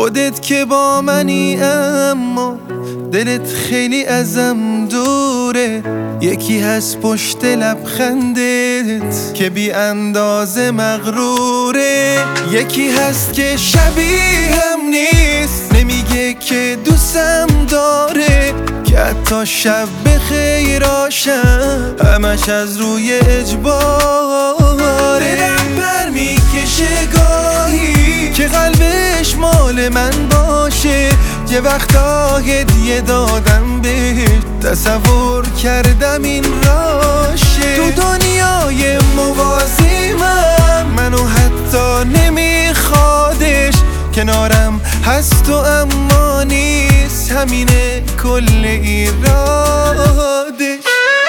خودت که با منی اما دلت خیلی ازم دوره. یکی هست پشت لبخندت که بی اندازه مغروره. یکی هست که شبیهم نیست، نمیگه که دوستم داره، که حتی شب به خیراشم همش از روی اجباره. دلم بر میکشه گاهی که قلبش مال من باشه، یه وقتا هدیه دادم بهش، تصور کردم این راشه. تو دنیای موازیم منو حتی نمیخوادش، کنارم هست و اما نیست، همینه کل ایرادش.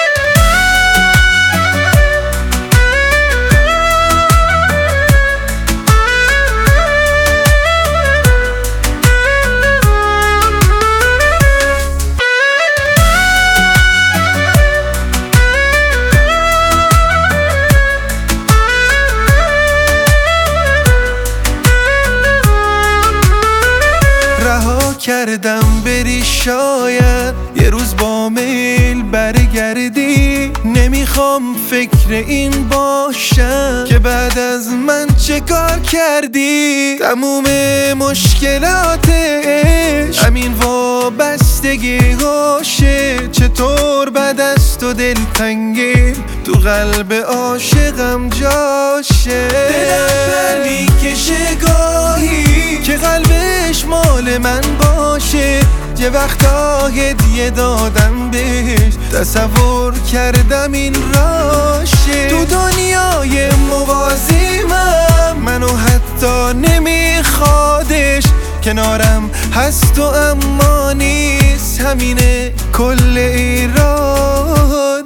کردم بری شاید یه روز با میل برگردی، نمیخوام فکر این باشم که بعد از من چه کار کردی. تموم مشکلاتش همین وابستگی‌هاشه، چطور بعد از تو دلتنگی تو قلب عاشقم جاشه. دلم بر میکشه گاهی که قلبش مال من باشه، یه وقتا هدیه دادم بهش، تصور کردم این راشه. تو دنیای موازیم منو حتی نمیخوادش، کنارم هست و اما نیست، همینه کل ایراد.